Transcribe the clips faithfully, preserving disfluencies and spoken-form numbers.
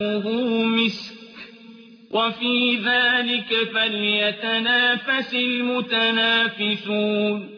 مسك وفي ذلك فليتنافس المتنافسون.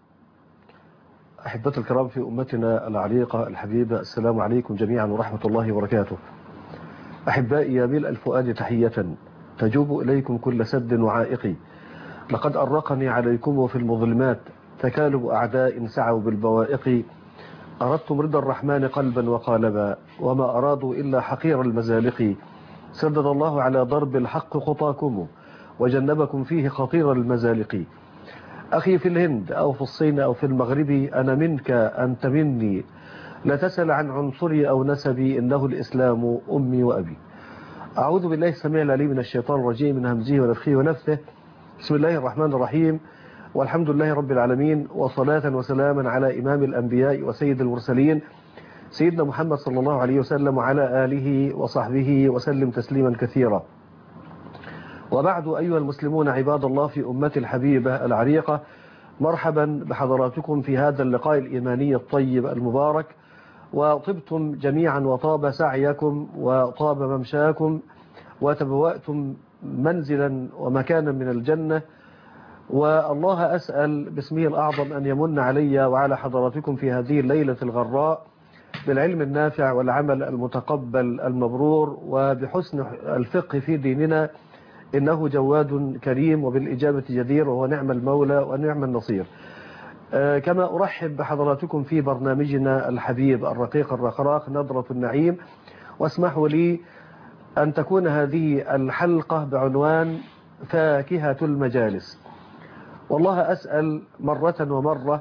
أحبتي الكرام في أمتنا العريقة الحبيبة، السلام عليكم جميعا ورحمة الله وبركاته. أحبائي يا ملء الفؤاد تحية تجوب إليكم كل سد وعائق، لقد أرقني عليكم في المظلمات تكالب أعداء سعوا بالبوائق، أردتم رضا الرحمن قلبا وقالبا وما أرادوا إلا حقير المزالق، سدد الله على ضرب الحق خطاكم وجنبكم فيه خطير المزالق. أخي في الهند أو في الصين أو في المغرب، أنا منك أنت مني، لا تسأل عن عنصري أو نسبي، إنه الإسلام أمي وأبي. أعوذ بالله السميع العليم من الشيطان الرجيم، من همزه ونفخه ونفثه. بسم الله الرحمن الرحيم، والحمد لله رب العالمين، وصلاة وسلاما على إمام الأنبياء وسيد المرسلين سيدنا محمد صلى الله عليه وسلم وعلى آله وصحبه وسلم تسليما كثيرا. وبعد أيها المسلمون عباد الله في أمتي الحبيبة العريقة، مرحبا بحضراتكم في هذا اللقاء الإيماني الطيب المبارك، وطبتم جميعا وطاب سعيكم وطاب ممشاكم وتبوأتم منزلا ومكانا من الجنة. والله أسأل باسمه الأعظم أن يمن علي وعلى حضراتكم في هذه الليلة الغراء بالعلم النافع والعمل المتقبل المبرور وبحسن الفقه في ديننا، إنه جواد كريم وبالإجابة جدير، وهو نعم المولى ونعم النصير. آه كما أرحب بحضراتكم في برنامجنا الحبيب الرقيق الرقراق نظرة النعيم، واسمحوا لي أن تكون هذه الحلقة بعنوان فاكهة المجالس. والله أسأل مرة ومرة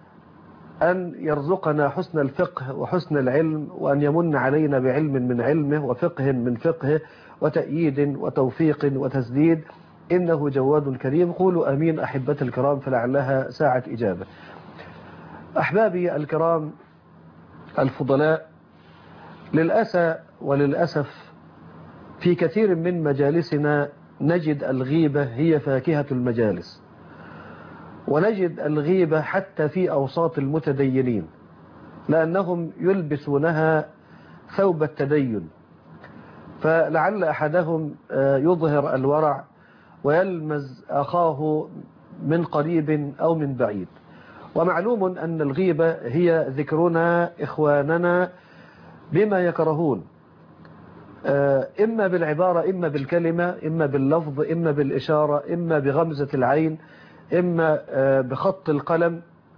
أن يرزقنا حسن الفقه وحسن العلم، وأن يمن علينا بعلم من علمه وفقه من فقهه وتأييد وتوفيق وتسديد، إنه جواد كريم. قولوا أمين أحبتي الكرام، فلعلها ساعة إجابة. أحبابي الكرام الفضلاء، للأسى وللأسف في كثير من مجالسنا نجد الغيبة هي فاكهة المجالس، ونجد الغيبة حتى في أوساط المتدينين، لأنهم يلبسونها ثوب التدين، فلعل أحدهم يظهر الورع ويلمز أخاه من قريب أو من بعيد. ومعلوم أن الغيبة هي ذكرنا إخواننا بما يكرهون، إما بالعبارة إما بالكلمة إما باللفظ إما بالإشارة إما بغمزة العين إما بخط القلم.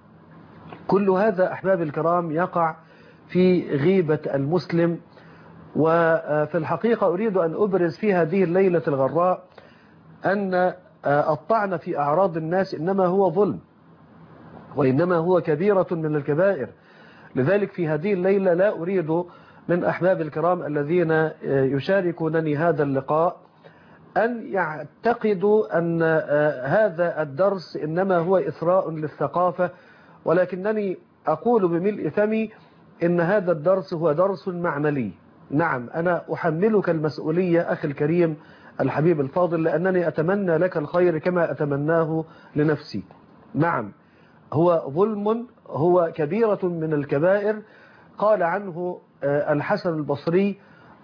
كل هذا أحباب الكرام يقع في غيبة المسلم. وفي الحقيقة أريد أن أبرز في هذه الليلة الغراء أن الطعن في أعراض الناس إنما هو ظلم، وإنما هو كبيرة من الكبائر. لذلك في هذه الليلة لا أريد من أحباب الكرام الذين يشاركونني هذا اللقاء أن يعتقدوا أن هذا الدرس إنما هو إثراء للثقافة، ولكنني أقول بملء فمي إن هذا الدرس هو درس معملي. نعم، أنا أحملك المسؤولية أخي الكريم الحبيب الفاضل، لأنني أتمنى لك الخير كما أتمناه لنفسي. نعم، هو ظلم، هو كبيرة من الكبائر. قال عنه الحسن البصري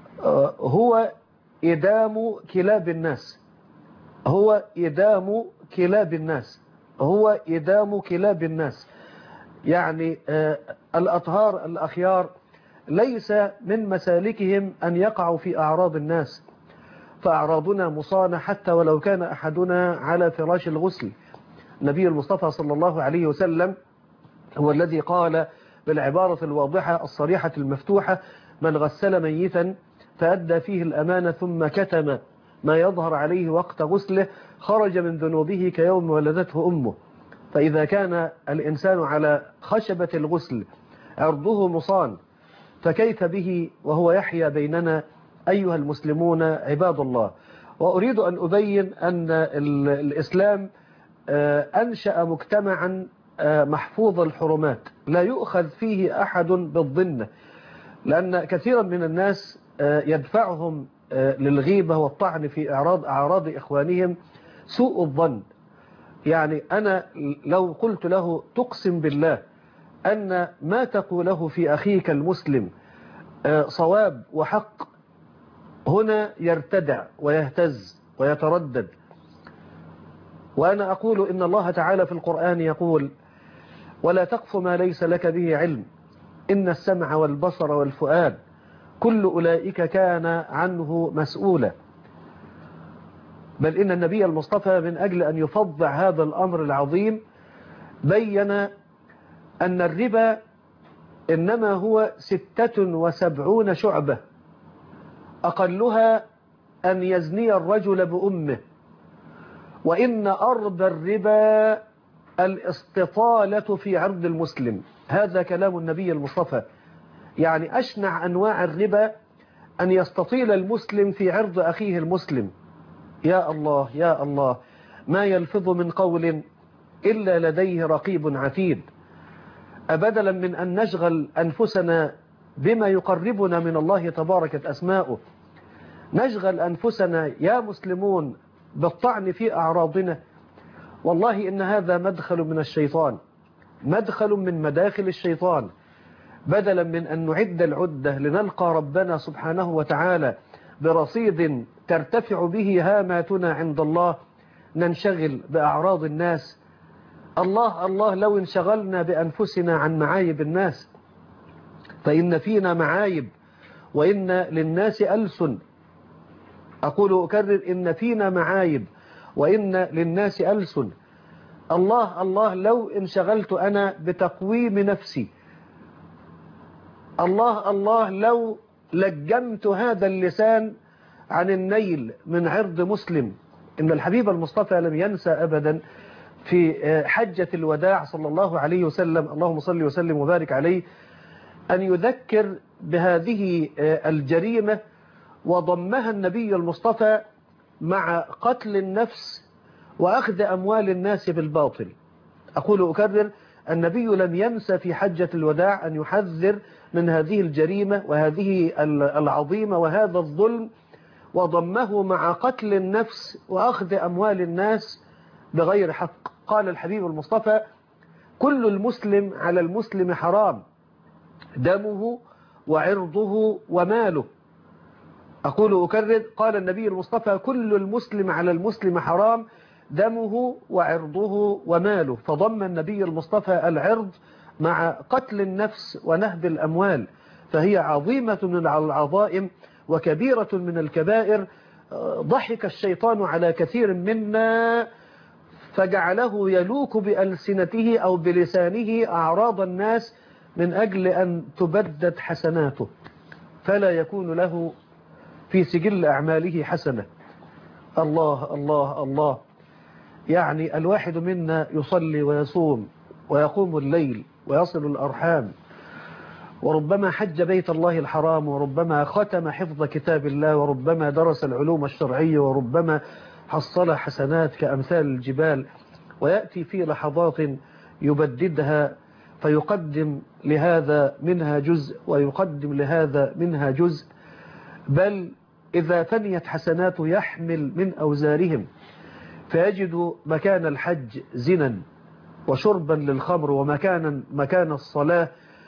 هو إدام كلاب الناس، هو إدام كلاب الناس، هو إدام كلاب الناس. يعني الأطهار الأخيار ليس من مسالكهم أن يقعوا في أعراض الناس، فأعراضنا مصانة حتى ولو كان أحدنا على فراش الغسل. النبي المصطفى صلى الله عليه وسلم هو الذي قال بالعبارة الواضحة الصريحة المفتوحة: من غسل ميتا فأدى فيه الأمانة ثم كتم ما يظهر عليه وقت غسله خرج من ذنوبه كيوم ولدته أمه. فإذا كان الإنسان على خشبة الغسل عرضه مصان، فكيف به وهو يحيا بيننا أيها المسلمون عباد الله. وأريد أن أبين أن الإسلام أنشأ مجتمعا محفوظ الحرمات لا يؤخذ فيه أحد بالظنة، لأن كثيرا من الناس يدفعهم للغيبة والطعن في أعراض أعراض إخوانهم سوء الظن. يعني أنا لو قلت له تقسم بالله أن ما تقوله في أخيك المسلم صواب وحق، هنا يرتدع ويهتز ويتردد. وأنا أقول إن الله تعالى في القرآن يقول: ولا تقف ما ليس لك به علم إن السمع والبصر والفؤاد كل أولئك كان عنه مسؤولا. بل إن النبي المصطفى من أجل أن يفضع هذا الأمر العظيم بين أن الربا إنما هو ستة وسبعون شعبة، أقلها أن يزني الرجل بأمه، وإن أربى الربا الاستطالة في عرض المسلم. هذا كلام النبي المصطفى، يعني أشنع أنواع الربا أن يستطيل المسلم في عرض أخيه المسلم. يا الله يا الله، ما يلفظ من قول إلا لديه رقيب عتيد. أبدلا من أن نشغل أنفسنا بما يقربنا من الله تباركت أسماؤه، نشغل أنفسنا يا مسلمون بالطعن في أعراضنا. والله إن هذا مدخل من الشيطان، مدخل من مداخل الشيطان. بدلا من أن نعد العدة لنلقى ربنا سبحانه وتعالى برصيد ترتفع به هاماتنا عند الله، ننشغل بأعراض الناس. الله الله لو انشغلنا بأنفسنا عن معايب الناس، فإن فينا معايب وإن للناس ألسن. أقول أكرر: إن فينا معايب وإن للناس ألسن. الله الله لو انشغلت أنا بتقويم نفسي، الله الله لو لجمت هذا اللسان عن النيل من عرض مسلم. إن الحبيب المصطفى لم ينسى أبدا في حجة الوداع صلى الله عليه وسلم، اللهم صل وسلم وبارك عليه، أن يذكر بهذه الجريمة، وضمها النبي المصطفى مع قتل النفس وأخذ أموال الناس بالباطل. أقول أكرر: النبي لم ينسى في حجة الوداع أن يحذر من هذه الجريمة وهذه العظيمة وهذا الظلم، وضمه مع قتل النفس وأخذ أموال الناس بغير حق. قال الحبيب المصطفى: كل المسلم على المسلم حرام، دمه وعرضه وماله. أقول أكرر: قال النبي المصطفى: كل المسلم على المسلم حرام، دمه وعرضه وماله. فضم النبي المصطفى العرض مع قتل النفس ونهب الأموال، فهي عظيمة من العظائم وكبيرة من الكبائر. ضحك الشيطان على كثير منا فجعله يلوك بألسنته أو بلسانه أعراض الناس من أجل أن تبدد حسناته، فلا يكون له في سجل أعماله حسنة. الله الله الله، يعني الواحد منا يصلي ويصوم ويقوم الليل ويصل الأرحام، وربما حج بيت الله الحرام، وربما ختم حفظ كتاب الله، وربما درس العلوم الشرعية، وربما حصل حسنات كأمثال الجبال، ويأتي في لحظات يبددها فيقدم لهذا منها جزء ويقدم لهذا منها جزء. بل إذا فنيت حسناته يحمل من أوزارهم، فيجد مكان الحج زنا وشربا للخمر، ومكانا مكان الصلاة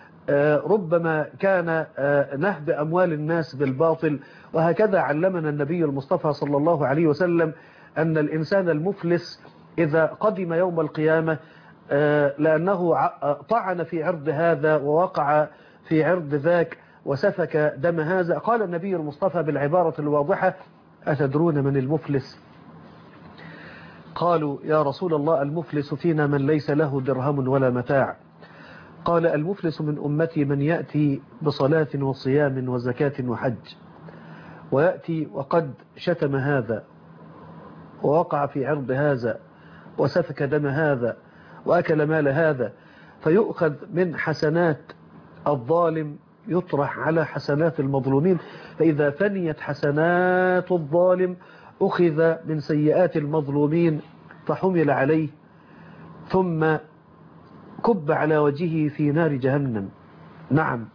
ربما كان نهب أموال الناس بالباطل. وهكذا علمنا النبي المصطفى صلى الله عليه وسلم أن الإنسان المفلس إذا قدم يوم القيامة لأنه طعن في عرض هذا ووقع في عرض ذاك وسفك دم هذا، قال النبي المصطفى بالعبارة الواضحة: أتدرون من المفلس؟ قالوا: يا رسول الله، المفلس فينا من ليس له درهم ولا متاع. قال: المفلس من أمتي من يأتي بصلاة وصيام وزكاة وحج، ويأتي وقد شتم هذا ووقع في عرض هذا وسفك دم هذا وأكل مال هذا، فيؤخذ من حسنات الظالم يطرح على حسنات المظلومين، فإذا فنيت حسنات الظالم أخذ من سيئات المظلومين فحمل عليه ثم كب على وجهه في نار جهنم. نعم،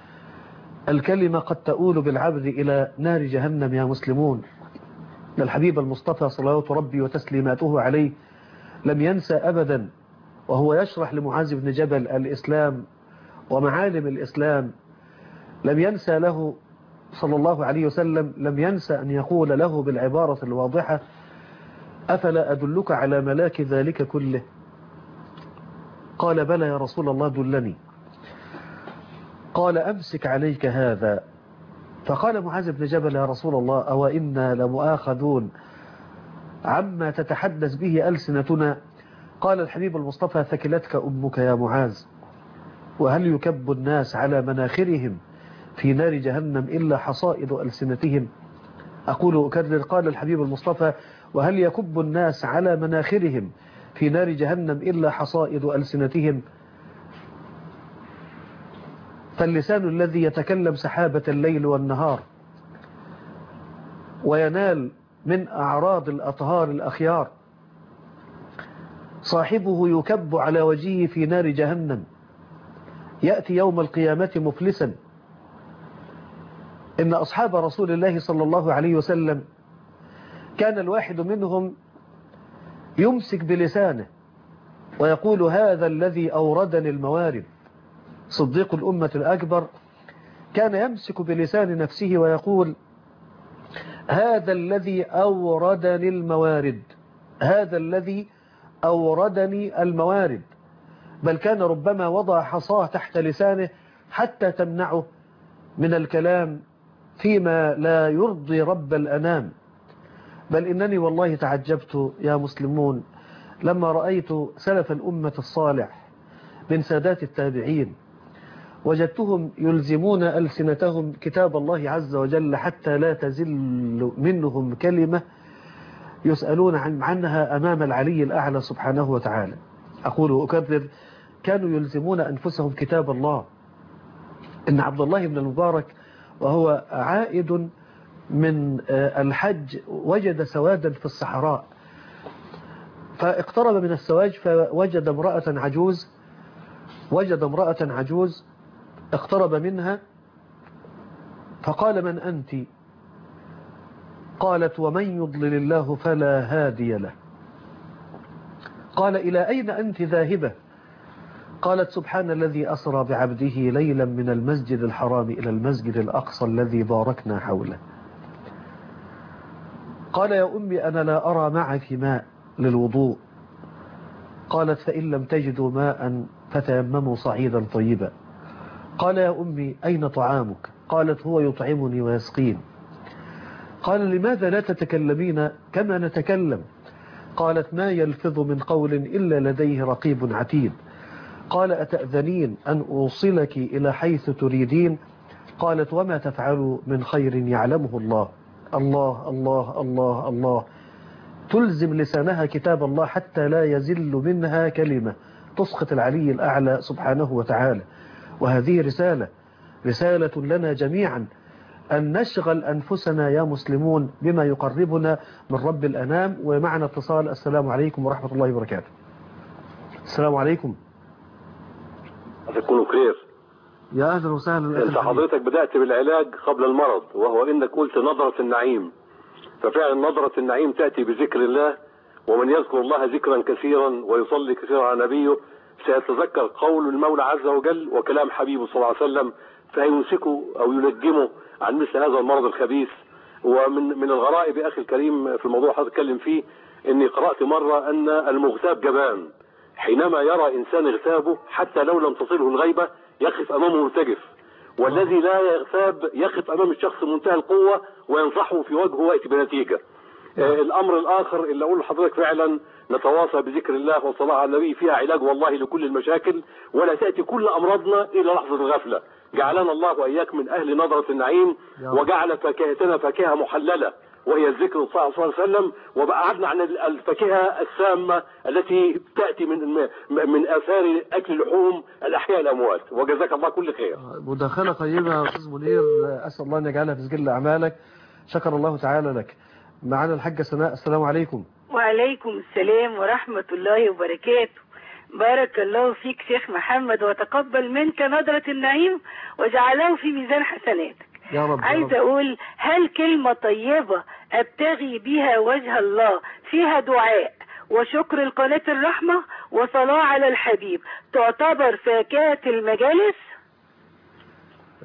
الكلمة قد تؤول بالعبد إلى نار جهنم يا مسلمون. الحبيب المصطفى صلوات ربي وتسليماته عليه لم ينسى أبدا وهو يشرح لمعاذ بن جبل الإسلام ومعالم الإسلام، لم ينسى له صلى الله عليه وسلم لم ينسى أن يقول له بالعبارة الواضحة: أفلا أدلك على ملاك ذلك كله؟ قال: بلى يا رسول الله، دلني. قال: أمسك عليك هذا. فقال معاذ بن جبل: يا رسول الله، أو إنا لمؤاخذون عما تتحدث به ألسنتنا؟ قال الحبيب المصطفى: ثكلتك أمك يا معاذ، وهل يكب الناس على مناخرهم في نار جهنم إلا حصائد ألسنتهم؟ أقول أكرر، قال الحبيب المصطفى: وهل يكب الناس على مناخرهم في نار جهنم إلا حصائد ألسنتهم؟ فاللسان الذي يتكلم سحابة الليل والنهار وينال من أعراض الأطهار الأخيار، صاحبه يكب على وجهه في نار جهنم، يأتي يوم القيامة مفلسا. إن أصحاب رسول الله صلى الله عليه وسلم كان الواحد منهم يمسك بلسانه ويقول: هذا الذي أوردني الموارد. صديق الأمة الأكبر كان يمسك بلسان نفسه ويقول: هذا الذي أوردني الموارد، هذا الذي أوردني الموارد. بل كان ربما وضع حصاه تحت لسانه حتى تمنعه من الكلام فيما لا يرضي رب الأنام. بل إنني والله تعجبت يا مسلمون لما رأيت سلف الأمة الصالح من سادات التابعين، وجدتهم يلزمون ألسنتهم كتاب الله عز وجل حتى لا تزل منهم كلمة يسألون عن عنها أمام العلي الأعلى سبحانه وتعالى. أقول وأكرر، كانوا يلزمون أنفسهم كتاب الله. إن عبد الله بن المبارك وهو عائد من الحج وجد سوادا في الصحراء، فاقترب من السواج فوجد امرأة عجوز وجد امرأة عجوز اقترب منها فقال: من أنت؟ قالت: ومن يضلل الله فلا هادي له. قال: إلى أين أنت ذاهبة؟ قالت: سبحان الذي أسرى بعبده ليلا من المسجد الحرام إلى المسجد الأقصى الذي باركنا حوله. قال: يا أمي أنا لا أرى معك ماء للوضوء. قالت: فإن لم تجدوا ماء فتيمموا صعيدا طيبا. قال: يا أمي أين طعامك؟ قالت: هو يطعمني ويسقين. قال: لماذا لا تتكلمين كما نتكلم؟ قالت: ما يلفظ من قول إلا لديه رقيب عتيد. قال: أتأذنين أن أوصلك إلى حيث تريدين؟ قالت: وما تفعل من خير يعلمه الله. الله الله الله الله. تلزم لسانها كتاب الله حتى لا يزل منها كلمة تسقط العلي الأعلى سبحانه وتعالى. وهذه رسالة رسالة لنا جميعا أن نشغل أنفسنا يا مسلمون بما يقربنا من رب الأنام. ومعنا اتصال. السلام عليكم ورحمة الله وبركاته. السلام عليكم. تكونوا بخير. يا أهلا وسهلا. أنت حضرتك بدأت بالعلاج قبل المرض، وهو إنك قلت نظرة النعيم. ففعلا نظرة النعيم تأتي بذكر الله، ومن يذكر الله ذكرا كثيرا ويصلي كثيرا على نبيه سيتذكر قول المولى عز وجل وكلام حبيبه صلى الله عليه وسلم، فيمسكه أو ينجمه عن مثل هذا المرض الخبيث. ومن من الغرائب يا أخي الكريم في الموضوع حضرتك اتكلم فيه، إني قرأت مرة أن المغتاب جبان، حينما يرى إنسان اغتابه حتى لو لم تصله الغيبة يقف أمامه مرتجف، والذي لا يغتاب يقف أمام الشخص منتهى القوة وينصحه في وجهه ويأتي بنتيجة. آه الأمر الآخر اللي أقول لحضرتك، فعلا نتواصى بذكر الله والصلاة على النبي، فيها علاج والله لكل المشاكل، ولا تأتي كل أمراضنا إلى لحظة الغفلة. جعلنا الله وإياك من أهل نظرة النعيم، وجعل فاكهتنا فاكهة محللة وهي الذكر صلى الله عليه وسلم، وبعدنا عن الفاكهة السامة التي تأتي من من آثار أكل لحوم الأحياء الأموات. وجزاك الله كل خير. مداخلة طيبة يا أستاذ منير، أسأل الله أن يجعلها في سجل أعمالك. شكر الله تعالى لك. معنا الحاجة سناء. السلام عليكم. وعليكم السلام ورحمة الله وبركاته. بارك الله فيك شيخ محمد، وتقبل منك نظرة النعيم وجعله في ميزان حسناتك يا رب. عايزة أقول، هل كلمة طيبة أبتغي بها وجه الله فيها دعاء وشكر القناة الرحمة وصلاة على الحبيب تعتبر فاكهة المجالس؟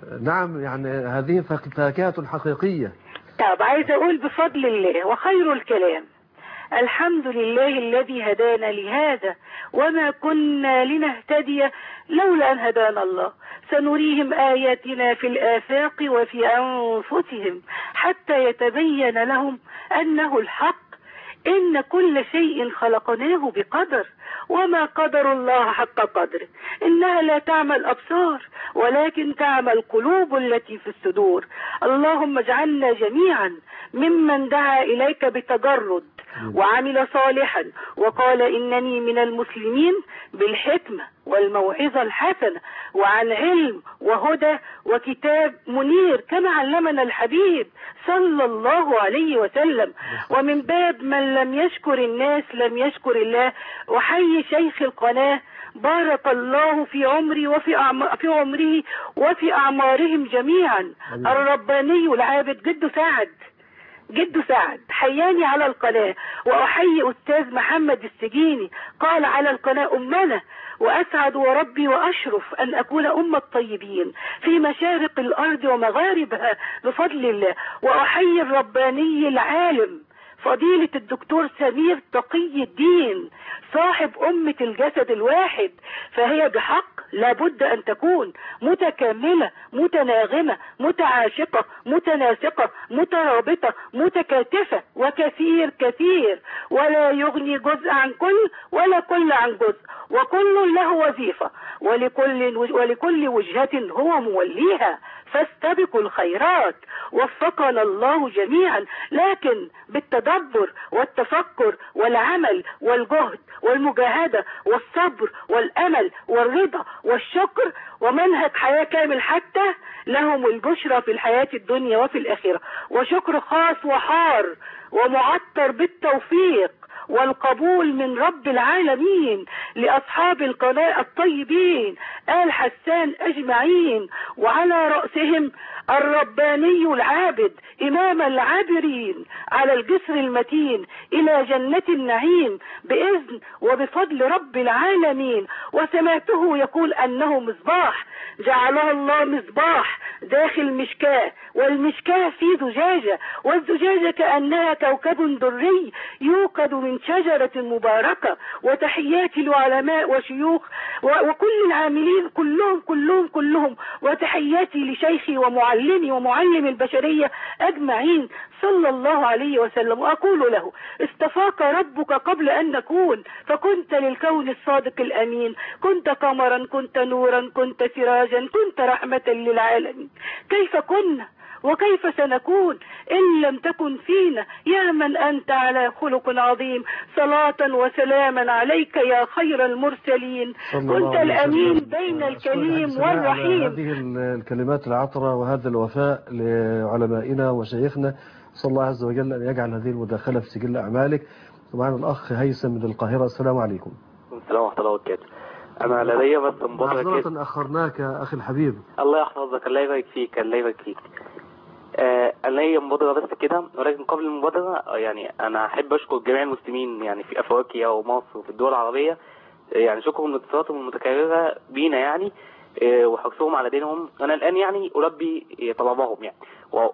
نعم، يعني هذه فاكهة حقيقية. طب عايز أقول بفضل الله وخير الكلام الحمد لله الذي هدانا لهذا وما كنا لنهتدي لولا أن هدانا الله، سنريهم آياتنا في الآفاق وفي أنفسهم حتى يتبين لهم أنه الحق، إن كل شيء خلقناه بقدر وما قدر الله حق قدره، إنها لا تعمى الأبصار ولكن تعمى القلوب التي في الصدور. اللهم اجعلنا جميعا ممن دعا إليك بتجرد وعمل صالحا وقال إنني من المسلمين بالحكمة والموعظة الحسنة وعن علم وهدى وكتاب منير كما علمنا الحبيب صلى الله عليه وسلم. ومن باب من لم يشكر الناس لم يشكر الله. وحي شيخ القناة بارك الله في عمري وفي أعم... في عمره وفي أعمارهم جميعا. الرباني العابد جد سعد جد سعد حياني على القناة، وأحيي أستاذ محمد السجيني قال على القناة أمنا، وأسعد وربي وأشرف أن أكون أم الطيبين في مشارق الأرض ومغاربها بفضل الله. وأحيي الرباني العالم فضيلة الدكتور سمير تقي الدين صاحب أمة الجسد الواحد، فهي بحق لابد أن تكون متكاملة متناغمة متعاشقة متناسقة مترابطة متكاتفة وكثير كثير، ولا يغني جزء عن كل ولا كل عن جزء، وكل له وظيفة ولكل ولكل وجهة هو موليها، فاستبقوا الخيرات. وفقنا الله جميعا، لكن بالتدبر والتفكر والعمل والجهد والمجاهدة والصبر والأمل والرضا والشكر ومنهج حياة كامل حتى لهم البشرى في الحياة الدنيا وفي الآخرة. وشكر خاص وحار ومعطر بالتوفيق والقبول من رب العالمين لأصحاب القناة الطيبين آل حسان أجمعين، وعلى رأسهم الرباني العابد إمام العابرين على الجسر المتين إلى جنة النعيم بإذن وبفضل رب العالمين. وسمعته يقول أنه مصباح جعله الله مصباح داخل مشكاة، والمشكاة في زجاجة، والزجاجة كأنها كوكب دري يوقد من شجرة مباركة. وتحياتي لعلماء وشيوخ وكل العاملين كلهم كلهم كلهم وتحياتي لشيخي ومعلمي ومعلم البشرية أجمعين صلى الله عليه وسلم. وأقول له استفاق ربك قبل أن نكون، فكنت للكون الصادق الأمين، كنت قمرا كنت نورا كنت سراجا كنت رحمة للعالمين. كيف كنا وكيف سنكون إن لم تكن فينا يا من أنت على خلق عظيم. صلاة وسلاما عليك يا خير المرسلين، كنت الأمين بين الكليم والرحيم. هذه الكلمات العطرة وهذا الوفاء لعلمائنا وشيخنا، صلى الله عز وجل أن يجعل هذه المداخلة في سجل أعمالك. ومعنا الأخ هيثم من القاهرة. السلام عليكم. السلام ورحمة الله وبركاته. أنا لدي بس مبادرة كده. معذرة أخرناك أخي الحبيب. الله يحفظك، الله يبارك فيك، الله يبارك فيك. آه أنا ليا مبادرة بس كده، ولكن قبل المبادرة يعني أنا أحب أشكر جميع المسلمين يعني في أفريقيا ومصر وفي الدول العربية، يعني شكرهم لاتصالاتهم المتكررة بينا يعني آه وحرصهم على دينهم. أنا الآن يعني ألبي طلبهم يعني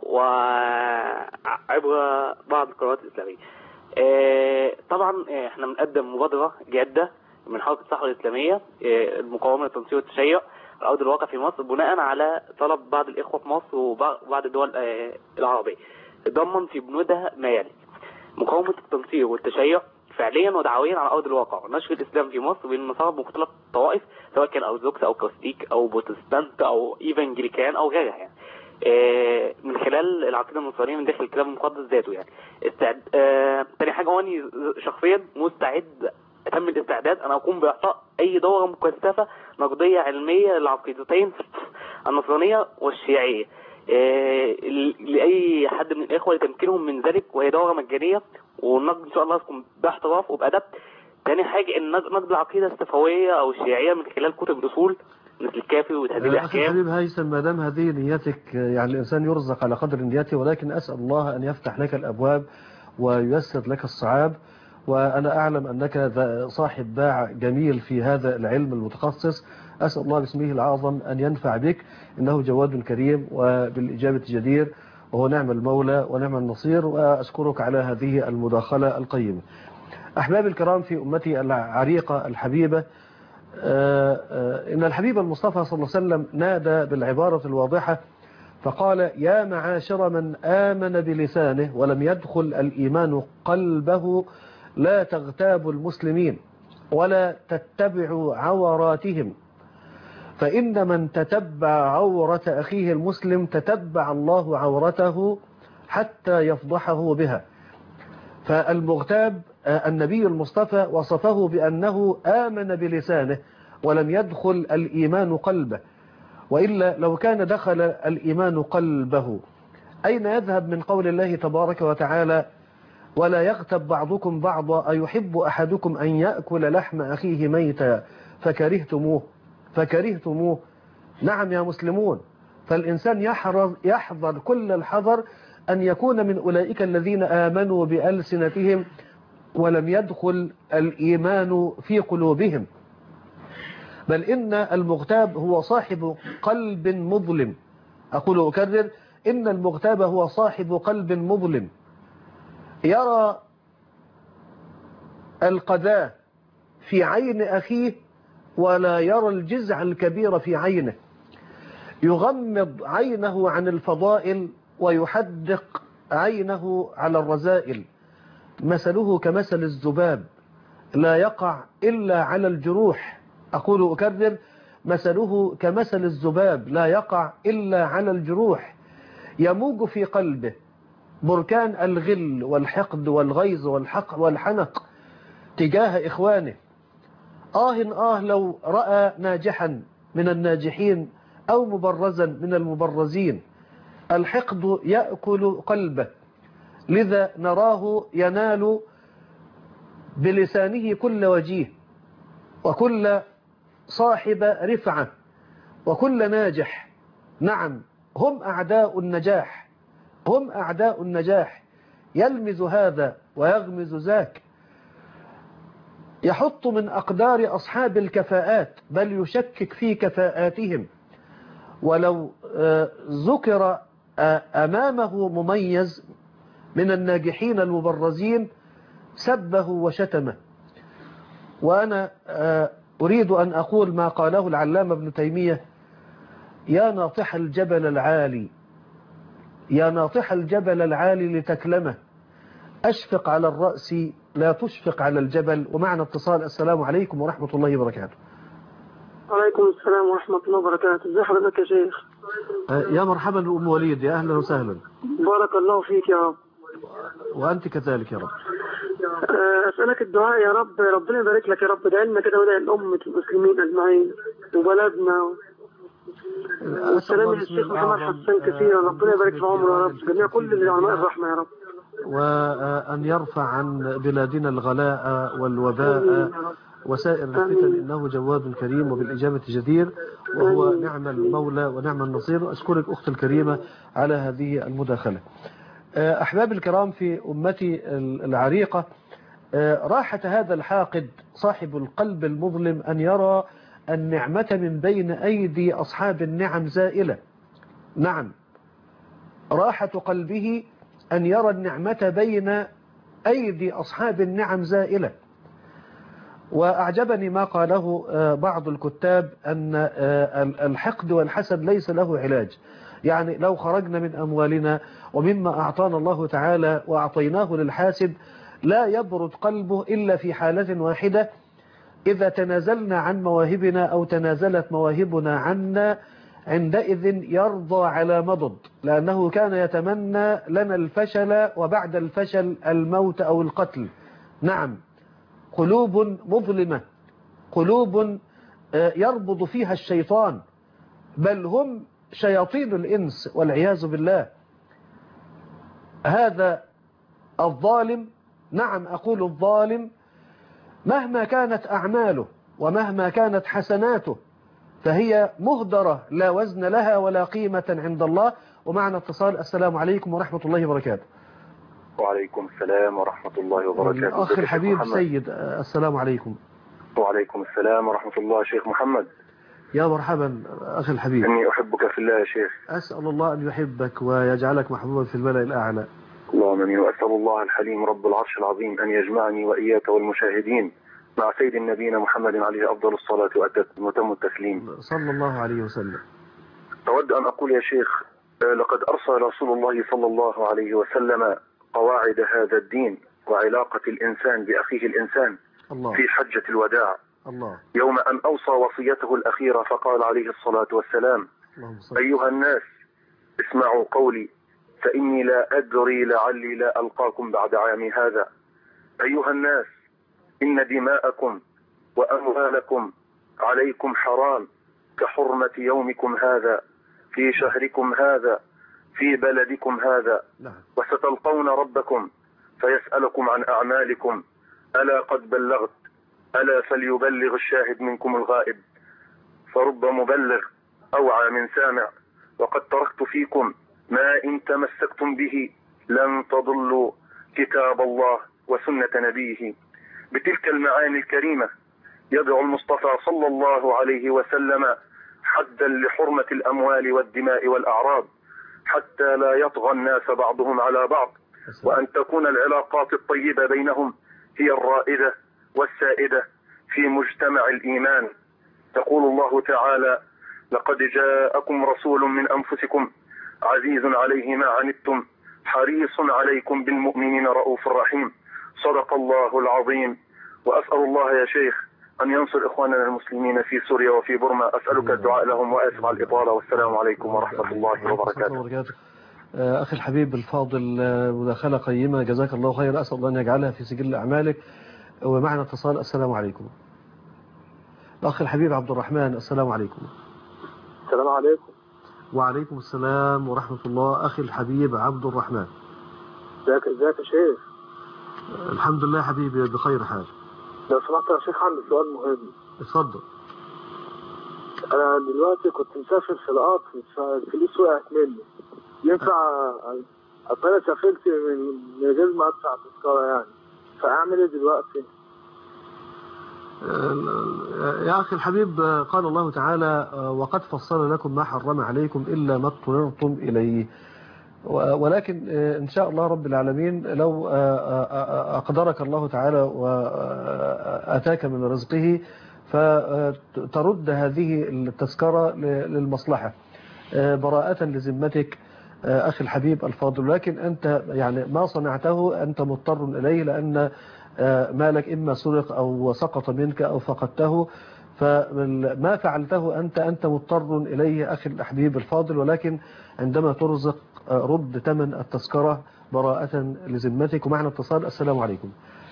وعبر بعض القنوات الإسلامية. آه طبعا احنا بنقدم مبادرة جادة من حركة الصحوة الإسلامية آه المقاومة للتنصير والتشيع على أرض الواقع في مصر، بناء على طلب بعض الإخوة في مصر وبعض الدول آه العربية، ضمن في بنودها ما يلي: مقاومة التنصير والتشيع فعليا ودعويا على أرض الواقع، ونشر الإسلام في مصر بين مصاب مختلف الطوائف سواء كان أرثوذكس أو كاثوليك أو بروتستانت أو إيفانجيليكان أو غيرها يعني آه من خلال العقيدة النصرانية من داخل الكتاب المقدس ذاته يعني. استعد آه تاني حاجة، واني شخصيا مستعد أتم الاستعداد أن أقوم بإعطاء أي دورة مكثفة نقدية علمية للعقيدتين النصرانية والشيعية آه لأي حد من الإخوة لتمكينهم من ذلك، وهي دورة مجانية والنقد إن شاء الله تكون باحتراف وبأدب. تاني حاجة إن نقد العقيدة الصفوية أو الشيعية من خلال كتب الأصول مثل الكافي وتهذيب الأحكام. أخي الحبيب هيثم، ما دام هذه نيتك يعني الإنسان يرزق على قدر نيته، ولكن أسأل الله أن يفتح لك الأبواب وييسر لك الصعاب. وأنا أعلم أنك صاحب باع جميل في هذا العلم المتخصص أسأل الله باسمه الأعظم أن ينفع بك، إنه جواد كريم وبالإجابة جدير، وهو نعم المولى ونعم النصير. وأشكرك على هذه المداخلة القيمة. أحبابي الكرام في أمتي العريقة الحبيبة، إن الحبيب المصطفى صلى الله عليه وسلم نادى بالعبارة الواضحة فقال: يا معاشر من آمن بلسانه ولم يدخل الإيمان قلبه لا تغتابوا المسلمين ولا تتبعوا عوراتهم، فإن من تتبع عورة أخيه المسلم تتبع الله عورته حتى يفضحه بها. فالمغتاب النبي المصطفى وصفه بأنه آمن بلسانه ولم يدخل الإيمان قلبه، وإلا لو كان دخل الإيمان قلبه أين يذهب من قول الله تبارك وتعالى: ولا يغتب بعضكم بعضا أيحب أحدكم أن يأكل لحم أخيه ميتا فكرهتموه فكرهتموه نعم يا مسلمون، فالإنسان يحرز يحذر كل الحذر أن يكون من أولئك الذين آمنوا بألسنتهم ولم يدخل الإيمان في قلوبهم، بل إن المغتاب هو صاحب قلب مظلم. أقول أكرر: إن المغتاب هو صاحب قلب مظلم، يرى القذاة في عين أخيه ولا يرى الجزع الكبير في عينه، يغمض عينه عن الفضائل ويحدق عينه على الرذائل، مثله كمثل الذباب لا يقع إلا على الجروح. أقول أكرر: مثله كمثل الذباب لا يقع إلا على الجروح، يموج في قلبه بركان الغل والحقد والغيظ والحق والحنق تجاه إخوانه. آه آه لو رأى ناجحا من الناجحين أو مبرزا من المبرزين. الحقد يأكل قلبه، لذا نراه ينال بلسانه كل وجيه وكل صاحب رفعة وكل ناجح. نعم، هم أعداء النجاح، هم أعداء النجاح، يلمز هذا ويغمز ذاك، يحط من أقدار أصحاب الكفاءات بل يشكك في كفاءاتهم، ولو ذكر أمامه مميز من الناجحين المبرزين سبه وشتمه. وأنا أريد أن أقول ما قاله العلامة ابن تيمية: يا ناطح الجبل العالي، يا ناطح الجبل العالي لتكلمه، أشفق على الرأس لا تشفق على الجبل. ومعنا اتصال. السلام عليكم ورحمة الله وبركاته. وعليكم السلام ورحمة الله وبركاته. ازي حضرتك يا شيخ؟ يا مرحبا بأم وليد، يا أهلا وسهلا. بارك الله فيك يا رب. وأنت كذلك يا رب. أسألك الدعاء يا رب، ربنا يبارك لك يا رب، دعي لنا كده ودعي الأمة المسلمين أجمعين وبلدنا، والسلام للشيخ محمد حسان كثيرا، ربنا يبارك في عمره يا رب، جميع كل العلماء الرحمة يا رب، وأن يرفع عن بلادنا الغلاء والوباء وسائر الفتن، إنه جواد كريم وبالإجابة جدير، وهو نعم المولى ونعم النصير. أشكرك أختي الكريمة على هذه المداخلة. أحباب الكرام في أمتي العريقة، راحة هذا الحاقد صاحب القلب المظلم أن يرى النعمة من بين أيدي أصحاب النعم زائلة. نعم، راحة قلبه أن يرى النعمة بين أيدي أصحاب النعم زائلة. وأعجبني ما قاله بعض الكتاب أن الحقد والحسد ليس له علاج، يعني لو خرجنا من أموالنا ومما أعطانا الله تعالى وأعطيناه للحاسد لا يبرد قلبه إلا في حالة واحدة: إذا تنازلنا عن مواهبنا أو تنازلت مواهبنا عنا، عندئذ يرضى على مضض، لأنه كان يتمنى لنا الفشل وبعد الفشل الموت أو القتل. نعم، قلوب مظلمة، قلوب يربض فيها الشيطان، بل هم شياطين الإنس والعياذ بالله. هذا الظالم، نعم أقول الظالم، مهما كانت أعماله ومهما كانت حسناته فهي مهدرة لا وزن لها ولا قيمة عند الله. ومعنا اتصال. السلام عليكم ورحمة الله وبركاته. وعليكم السلام ورحمة الله وبركاته. أخي الحبيب سيد، السلام عليكم. وعليكم السلام ورحمة الله. شيخ محمد، يا مرحبا أخي الحبيب. إني أحبك في الله يا شيخ. أسأل الله أن يحبك ويجعلك محبوبا في الملأ الأعلى. اللهم آمين. وأسأل الله الحليم رب العرش العظيم أن يجمعني وإياك والمشاهدين مع سيد النبينا محمد عليه أفضل الصلاة وأتم التسليم صلى الله عليه وسلم. أود أن أقول يا شيخ، لقد أرسل رسول الله صلى الله عليه وسلم قواعد هذا الدين وعلاقة الإنسان بأخيه الإنسان الله. في حجة الوداع الله. يوم أن أوصى وصيته الأخيرة فقال عليه الصلاة والسلام: أيها الناس اسمعوا قولي فإني لا أدري لعلي لا ألقاكم بعد عامي هذا. أيها الناس إن دماءكم وأموالكم عليكم حرام كحرمة يومكم هذا في شهركم هذا في بلدكم هذا، وستلقون ربكم فيسألكم عن أعمالكم، ألا قد بلغت؟ ألا فليبلغ الشاهد منكم الغائب. فرب مبلغ أوعى من سامع. وقد تركت فيكم ما إن تمسكتم به لن تضلوا كتاب الله وسنة نبيه. بتلك المعاني الكريمة يدعو المصطفى صلى الله عليه وسلم حدا لحرمة الأموال والدماء والأعراض حتى لا يطغى الناس بعضهم على بعض، وأن تكون العلاقات الطيبة بينهم هي الرائدة والسائدة في مجتمع الإيمان. يقول الله تعالى: لقد جاءكم رسول من أنفسكم عزيز عليه ما عنتم حريص عليكم بالمؤمنين رؤوف رحيم. صدق الله العظيم. وأسأل الله يا شيخ أن ينصر إخواننا المسلمين في سوريا وفي برما. أسألك الدعاء لهم وآسف على الإطالة، والسلام عليكم ورحمة الله وبركاته. أخي الحبيب الفاضل، مداخلة قيمة جزاك الله خير، أسأل الله أن يجعلها في سجل أعمالك. ومعنا اتصال. السلام عليكم. الأخ الحبيب عبد الرحمن، السلام عليكم. السلام عليكم. وعليكم السلام ورحمة الله. أخي الحبيب عبد الرحمن، ازيك ازيك يا شيخ؟ الحمد لله حبيبي بخير حال. لو سمحت يا شيخ عندي سؤال مهم. اتفضل. انا دلوقتي كنت مسافر في القطر فالفلوس وقعت مني، ينفع انا سافرت من غير ما ادفع تذكره يعني، فاعمل ايه دلوقتي؟ يا أخي الحبيب، قال الله تعالى: وقد فصل لكم ما حرم عليكم إلا ما اضطررتم إليه. ولكن إن شاء الله رب العالمين لو أقدرك الله تعالى وأتاك من رزقه فترد هذه التذكرة للمصلحة براءة لذمتك أخي الحبيب الفاضل. لكن أنت يعني ما صنعته أنت مضطر إليه، لأن مالك إما سرق أو سقط منك أو فقدته، فما فعلته أنت أنت مضطر إليه أخي الحبيب الفاضل. ولكن عندما ترزق رد ثمن التذكرة براءة لذمتك. ومعنا اتصال. السلام عليكم.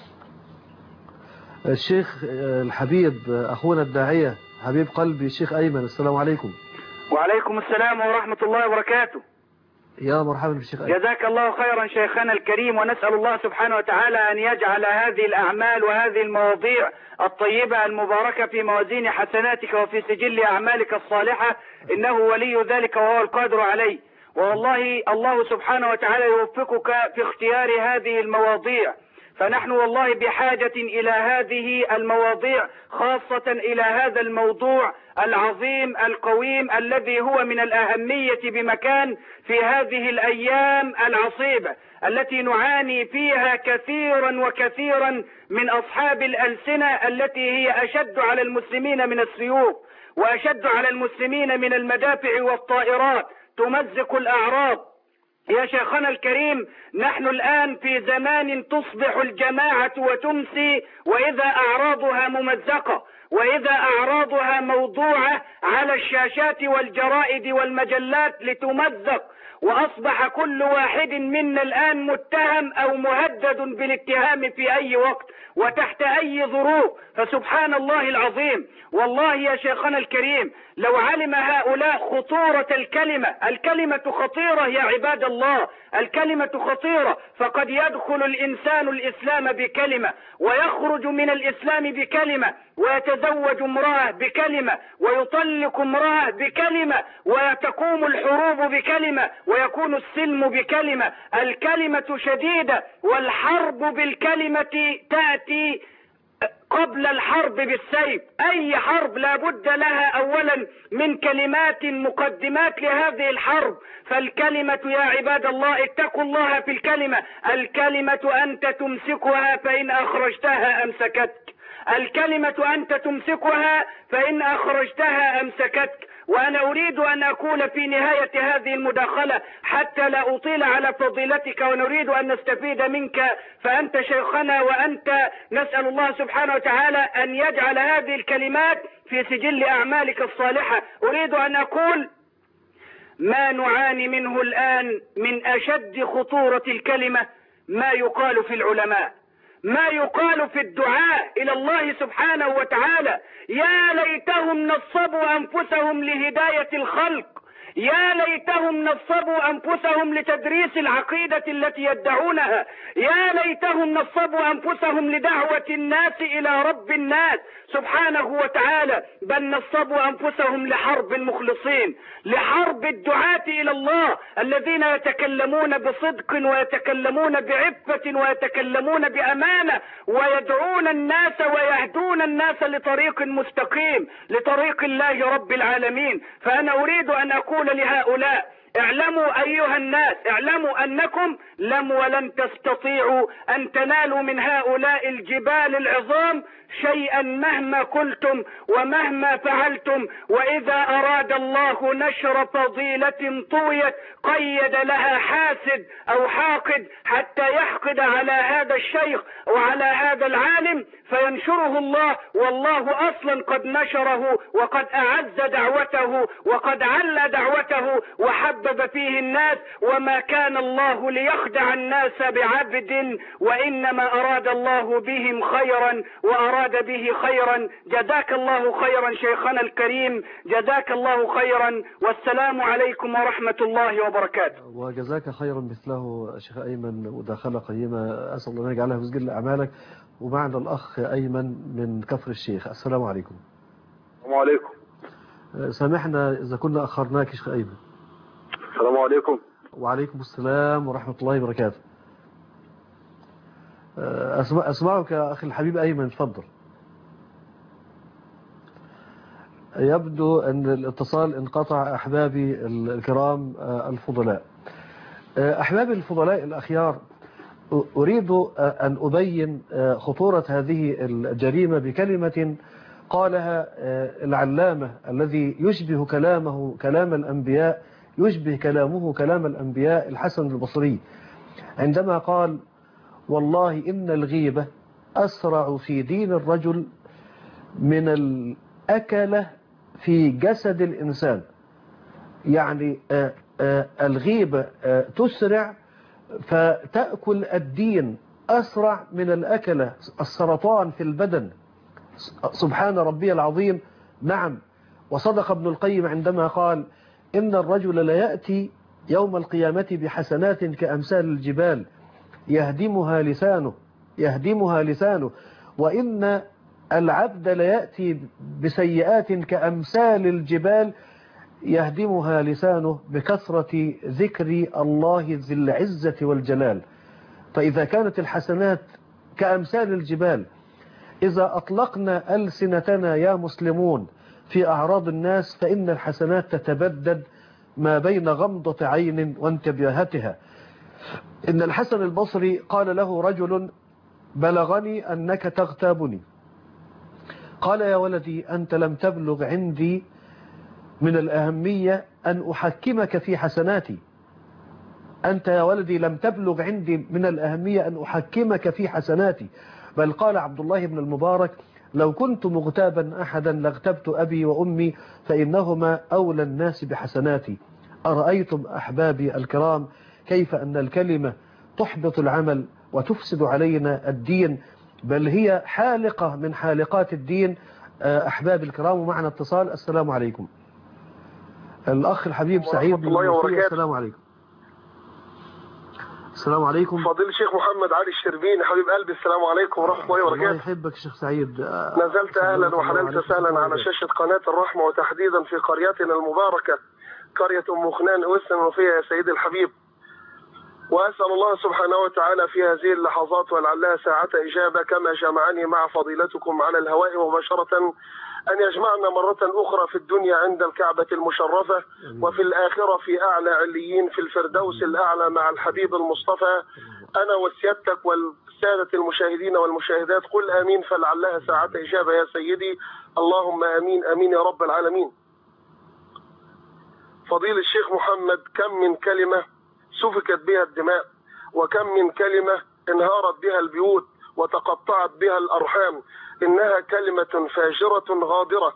الشيخ الحبيب أخونا الداعية حبيب قلبي الشيخ أيمن، السلام عليكم. وعليكم السلام ورحمة الله وبركاته. يا مرحبا بالشيخ أيمن. جزاك الله خيرا شيخنا الكريم، ونسأل الله سبحانه وتعالى أن يجعل هذه الأعمال وهذه المواضيع الطيبة المباركة في موازين حسناتك وفي سجل أعمالك الصالحة، إنه ولي ذلك وهو القادر عليه. والله الله سبحانه وتعالى يوفقك في اختيار هذه المواضيع، فنحن والله بحاجة إلى هذه المواضيع، خاصة إلى هذا الموضوع العظيم القويم الذي هو من الأهمية بمكان في هذه الأيام العصيبة التي نعاني فيها كثيرا وكثيرا من أصحاب الألسنة التي هي أشد على المسلمين من السيوف، وأشد على المسلمين من المدافع والطائرات، تمزق الأعراض. يا شيخنا الكريم، نحن الآن في زمان تصبح الجماعة وتمسي وإذا أعراضها ممزقة، وإذا أعراضها موضوعة على الشاشات والجرائد والمجلات لتمزق، وأصبح كل واحد منا الآن متهم أو مهدد بالاتهام في أي وقت وتحت أي ظروف. فسبحان الله العظيم، والله يا شيخنا الكريم لو علم هؤلاء خطورة الكلمة، الكلمة خطيرة يا عباد الله، الكلمة خطيرة. فقد يدخل الإنسان الإسلام بكلمة ويخرج من الإسلام بكلمة، ويتزوج امرأة بكلمة ويطلق امرأة بكلمة، وتقوم الحروب بكلمة ويكون السلم بكلمة. الكلمة شديدة، والحرب بالكلمة تأتي قبل الحرب بالسيف. أي حرب لا بد لها أولا من كلمات مقدمات لهذه الحرب. فالكلمة يا عباد الله اتقوا الله في الكلمة. الكلمة أنت تمسكها فإن أخرجتها أمسكتك. الكلمة أنت تمسكها فإن أخرجتها أمسكتك. وأنا أريد أن أقول في نهاية هذه المداخلة حتى لا أطيل على فضيلتك ونريد أن نستفيد منك، فأنت شيخنا وأنت نسأل الله سبحانه وتعالى أن يجعل هذه الكلمات في سجل أعمالك الصالحة. أريد أن أقول ما نعاني منه الآن من أشد خطورة الكلمة ما يقال في العلماء، ما يقال في الدعاء إلى الله سبحانه وتعالى. يا ليتهم نصبوا أنفسهم لهداية الخلق، يا ليتهم نصبوا أنفسهم لتدريس العقيدة التي يدعونها، يا ليتهم نصبوا أنفسهم لدعوة الناس إلى رب الناس سبحانه وتعالى، بل نصبوا أنفسهم لحرب المخلصين، لحرب الدعاة إلى الله الذين يتكلمون بصدق ويتكلمون بعفة ويتكلمون بأمانة ويدعون الناس ويهدون الناس لطريق مستقيم، لطريق الله رب العالمين. فأنا أريد أن أقول لهؤلاء اعلموا أيها الناس، اعلموا أنكم لم ولن تستطيعوا أن تنالوا من هؤلاء الجبال العظام شيئا مهما قلتم ومهما فعلتم. وإذا أراد الله نشر فضيلة طويت قيد لها حاسد أو حاقد حتى يحقد على هذا الشيخ وعلى هذا العالم فينشره الله، والله أصلا قد نشره وقد أعز دعوته وقد عل دعوته وحبب فيه الناس. وما كان الله ليخدع الناس بعبد وإنما أراد الله بهم خيرا وأراد به خيرا. جزاك الله خيرا شيخنا الكريم، جزاك الله خيرا، والسلام عليكم ورحمة الله وبركاته. وجزاك خيرا مثله شيخ أيمن، مداخلة قيمة أسأل الله أن يجعلها في سجل أعمالك. ومعنا الأخ أيمن من كفر الشيخ. السلام عليكم. السلام عليكم. سامحنا إذا كنا أخرناك شيخ أيمن. السلام عليكم. وعليكم السلام ورحمة الله وبركاته. أسمع أسمعك يا أخي الحبيب أيمن، تفضل. يبدو أن الاتصال انقطع. أحبابي الكرام الفضلاء، أحبابي الفضلاء الأخيار، أريد أن أبين خطورة هذه الجريمة بكلمة قالها العلامة الذي يشبه كلامه كلام الأنبياء، يشبه كلامه كلام الأنبياء الحسن البصري، عندما قال: والله إن الغيبة أسرع في دين الرجل من الأكلة في جسد الإنسان. يعني الغيبة تسرع فتأكل الدين أسرع من الأكلة، السرطان في البدن. سبحان ربي العظيم. نعم، وصدق ابن القيم عندما قال: إن الرجل لا يأتي يوم القيامة بحسنات كأمثال الجبال يهدمها لسانه يهدمها لسانه وإن العبد لا يأتي بسيئات كأمثال الجبال يهدمها لسانه بكثرة ذكر الله ذي العزة والجلال. فإذا كانت الحسنات كأمثال الجبال، إذا أطلقنا ألسنتنا يا مسلمون في أعراض الناس فإن الحسنات تتبدد ما بين غمضة عين وانتباهتها. إن الحسن البصري قال له رجل: بلغني أنك تغتابني. قال: يا ولدي، أنت لم تبلغ عندي من الأهمية أن أحكمك في حسناتي. أنت يا ولدي لم تبلغ عندي من الأهمية أن أحكمك في حسناتي. بل قال عبد الله بن المبارك: لو كنت مغتابا أحدا لاغتبت أبي وأمي فإنهما أولى الناس بحسناتي. أرأيتم أحبابي الكرام كيف أن الكلمة تحبط العمل وتفسد علينا الدين، بل هي حالقة من حالقات الدين. أحبابي الكرام، ومعنا اتصال. السلام عليكم. الأخ الحبيب سعيد بن المصري. السلام عليكم. السلام عليكم. فضيل الشيخ محمد علي الشربيني حبيب قلبي، السلام عليكم ورحمة الله وبركاته. الله يحبك شيخ سعيد. نزلت أهلا وحللت سهلا على شاشة قناة الرحمة، وتحديدا في قريتنا المباركة قرية أم خنان أوسن وفيها يا سيدي الحبيب. وأسأل الله سبحانه وتعالى في هذه اللحظات ولعلها ساعة إجابة كما جمعني مع فضيلتكم على الهواء مباشرة أن يجمعنا مرة أخرى في الدنيا عند الكعبة المشرفة وفي الآخرة في أعلى عليين في الفردوس الأعلى مع الحبيب المصطفى. أنا وسيادتك والسادة المشاهدين والمشاهدات قل آمين فلعلها ساعة إجابة يا سيدي. اللهم آمين آمين يا رب العالمين. فضيل الشيخ محمد، كم من كلمة سفكت بها الدماء، وكم من كلمة انهارت بها البيوت وتقطعت بها الأرحام، إنها كلمة فاجرة غادرة.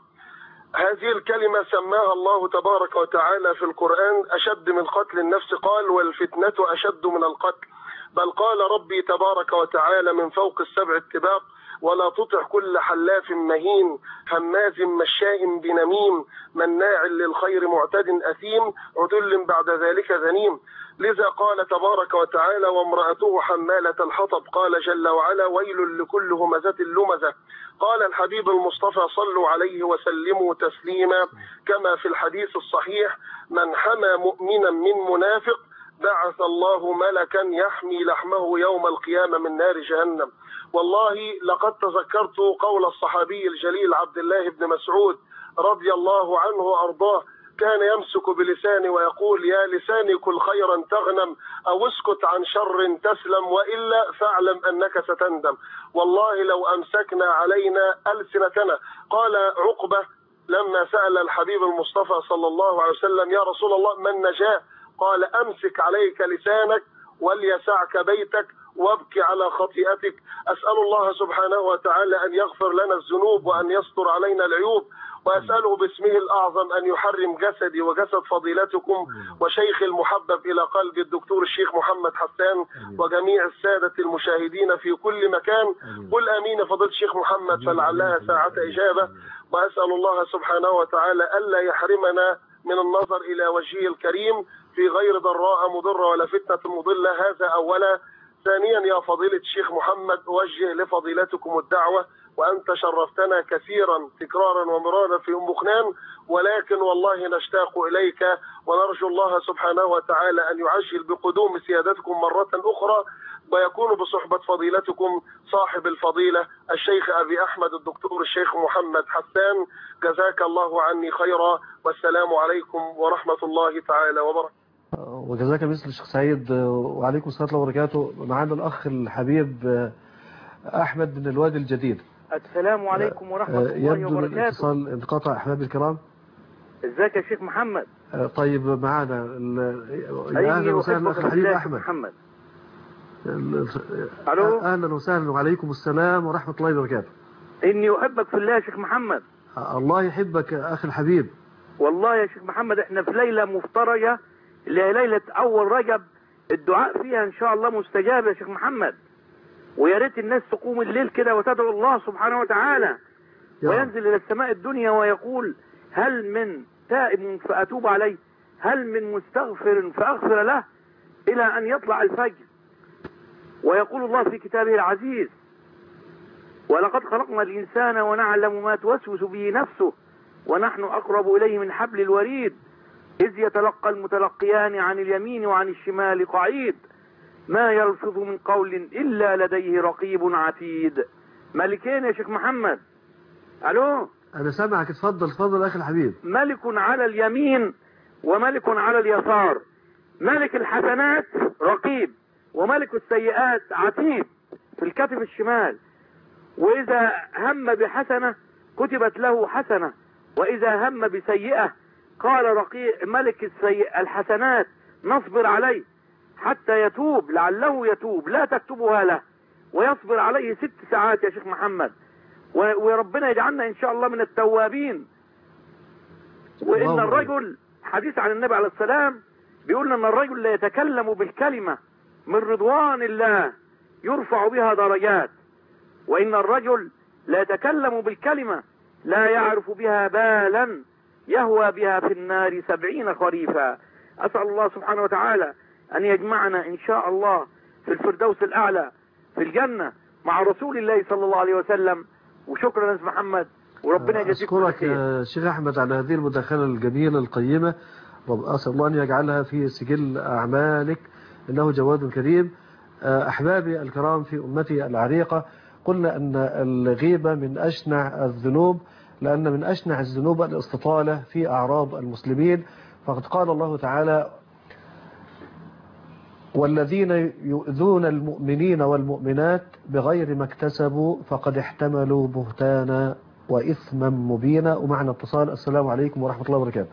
هذه الكلمة سماها الله تبارك وتعالى في القرآن أشد من قتل النفس، قال والفتنة أشد من القتل، بل قال ربي تبارك وتعالى من فوق السبع الطباق ولا تطع كل حلاف مهين هماز مشاء بنميم مناع للخير معتد أثيم عتل بعد ذلك ذنيم. لذا قال تبارك وتعالى وامرأته حمالة الحطب، قال جل وعلا ويل لكل همزة لمزة. قال الحبيب المصطفى صلوا عليه وسلموا تسليما كما في الحديث الصحيح من حمى مؤمنا من منافق بعث الله ملكا يحمي لحمه يوم القيامة من نار جهنم. والله لقد تذكرت قول الصحابي الجليل عبد الله بن مسعود رضي الله عنه وأرضاه، كان يمسك بلسانه ويقول يا لساني كل خيرا تغنم أو اسكت عن شر تسلم وإلا فاعلم أنك ستندم. والله لو أمسكنا علينا ألسنتنا. قال عقبة لما سأل الحبيب المصطفى صلى الله عليه وسلم يا رسول الله من نجاه؟ قال أمسك عليك لسانك وليسعك بيتك وابكي على خطيئتك. أسأل الله سبحانه وتعالى أن يغفر لنا الذنوب وأن يستر علينا العيوب، وأسأله باسمه الأعظم أن يحرم جسدي وجسد فضيلتكم وشيخ المحبب إلى قلبي الدكتور الشيخ محمد حسان وجميع السادة المشاهدين في كل مكان. قل آمين فضيلة الشيخ محمد فلعلها ساعة إجابة. وأسأل الله سبحانه وتعالى ألا يحرمنا من النظر إلى وجهه الكريم في غير ضراء مضرة ولا فتنة مضلة. هذا أولا. ثانيا يا فضيلة الشيخ محمد أوجه لفضيلتكم الدعوة، وأنت شرفتنا كثيرا تكرارا ومرارا في أم بخنان، ولكن والله نشتاق إليك ونرجو الله سبحانه وتعالى أن يعجل بقدوم سيادتكم مرة أخرى ويكون بصحبة فضيلتكم صاحب الفضيلة الشيخ أبي أحمد الدكتور الشيخ محمد حسان. جزاك الله عني خيرا والسلام عليكم ورحمة الله تعالى وبركاته. وجزاك مثل الشيخ سعيد وعليكم السلام وبركاته. معنا الأخ الحبيب أحمد من الوادي الجديد. السلام عليكم ورحمة الله يبدو وبركاته. الاتصال انقطع أحبابي الكرام. ازيك يا شيخ محمد؟ طيب معنا أهلا وسهلا أخ الحبيب أحمد محمد. ألو أهلا وسهلا وعليكم السلام ورحمة الله وبركاته. إني أحبك في الله يا شيخ محمد. الله يحبك يا أخي الحبيب. والله يا شيخ محمد احنا في ليلة مفترجة اللي هي ليلة أول رجب، الدعاء فيها إن شاء الله مستجاب يا شيخ محمد، ويا ريت الناس تقوم الليل كده وتدعو الله سبحانه وتعالى وينزل إلى السماء الدنيا ويقول هل من تائب فأتوب عليه، هل من مستغفر فأغفر له، إلى أن يطلع الفجر. ويقول الله في كتابه العزيز ولقد خلقنا الإنسان ونعلم ما توسوس به نفسه ونحن أقرب إليه من حبل الوريد إذ يتلقى المتلقيان عن اليمين وعن الشمال قعيد ما يلفظ من قول إلا لديه رقيب عتيد. ملكين يا شيخ محمد. ألو أنا سامعك، اتفضل اتفضل أخي الحبيب. ملك على اليمين وملك على اليسار. ملك الحسنات رقيب وملك السيئات عتيد في الكتف الشمال. وإذا هم بحسنة كتبت له حسنة، وإذا هم بسيئة قال رقيب ملك السيئة الحسنات نصبر عليه حتى يتوب لعله يتوب لا تكتبها له، ويصبر عليه ست ساعات يا شيخ محمد، وربنا يجعلنا إن شاء الله من التوابين. وإن الرجل حديث عن النبي عليه السلام بيقول أن الرجل لا يتكلم بالكلمة من رضوان الله يرفع بها درجات، وإن الرجل لا يتكلم بالكلمة لا يعرف بها بالا يهوى بها في النار سبعين خريفا. أسأل الله سبحانه وتعالى أن يجمعنا إن شاء الله في الفردوس الأعلى في الجنة مع رسول الله صلى الله عليه وسلم. وشكرا يا محمد وربنا يجزيكم خير. أشكرك يا شيخ أحمد على هذه المداخلة الجميلة القيمة، أسأل الله أن يجعلها في سجل أعمالك إنه جواد كريم. أحبابي الكرام في أمتي العريقة، قلنا أن الغيبة من أشنع الذنوب، لأن من أشنع الذنوب الاستطالة في أعراض المسلمين. فقد قال الله تعالى: والذين يؤذون المؤمنين والمؤمنات بغير ما اكتسبوا فقد احتملوا بهتانا وإثما مبينا. ومعنا اتصال. السلام عليكم ورحمة الله وبركاته.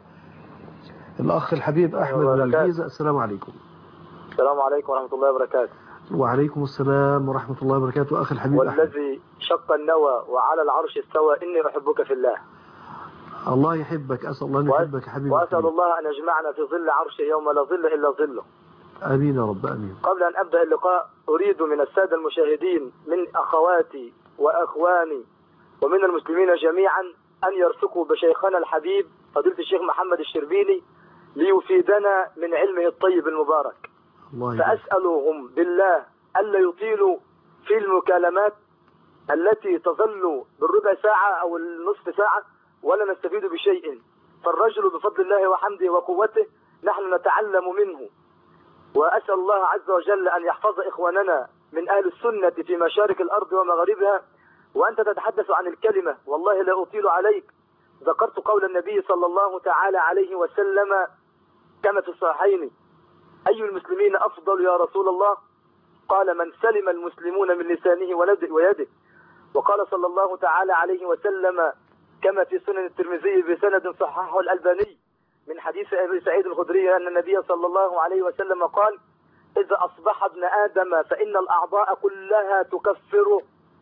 الأخ الحبيب أحمد من الجيزة. السلام عليكم. السلام عليكم ورحمة الله وبركاته. وعليكم السلام ورحمة الله وبركاته. أخي الحبيب أحمد. والذي شق النوى وعلى العرش استوى إني أحبك في الله. الله يحبك. أسأل الله أن يحبك حبيبي. وأسأل الله أن يجمعنا في ظل عرشه يوم لا ظل إلا ظله. آمين يا رب آمين. قبل أن أبدأ اللقاء أريد من السادة المشاهدين من أخواتي وأخواني ومن المسلمين جميعا أن يرفقوا بشيخنا الحبيب فضيلة الشيخ محمد الشربيني ليفيدنا من علمه الطيب المبارك. فأسألهم بالله ألا يطيلوا في المكالمات التي تظل بالربع ساعة أو النصف ساعة ولا نستفيد بشيء، فالرجل بفضل الله وحمده وقوته نحن نتعلم منه. وأسأل الله عز وجل أن يحفظ إخواننا من أهل السنة في مشارق الأرض ومغاربها. وأنت تتحدث عن الكلمة، والله لا أطيل عليك. ذكرت قول النبي صلى الله تعالى عليه وسلم كما في الصحيحين: أي المسلمين أفضل يا رسول الله؟ قال: من سلم المسلمون من لسانه ويده. وقال صلى الله تعالى عليه وسلم كما في سنن الترمذي بسند صححه الألباني من حديث أبي سعيد الخدري أن النبي صلى الله عليه وسلم قال: إذا أصبح ابن آدم فإن الأعضاء كلها تكفر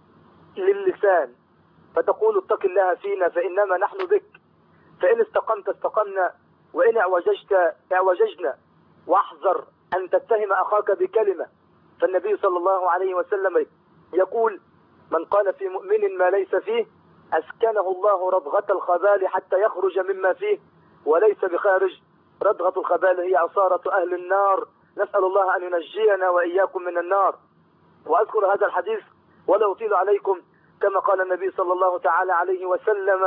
للسان، فتقول اتق الله فينا فإنما نحن بك، فإن استقمت استقمنا وإن اعوججت اعوججنا، واحذر أن تتهم أخاك بكلمة. فالنبي صلى الله عليه وسلم يقول: من قال في مؤمن ما ليس فيه أسكنه الله رضغة الخبال حتى يخرج مما فيه وليس بخارج. رضغة الخبال هي عصارة أهل النار، نسأل الله أن ينجينا وإياكم من النار. وأذكر هذا الحديث ولا أطيل عليكم. كما قال النبي صلى الله تعالى عليه وسلم: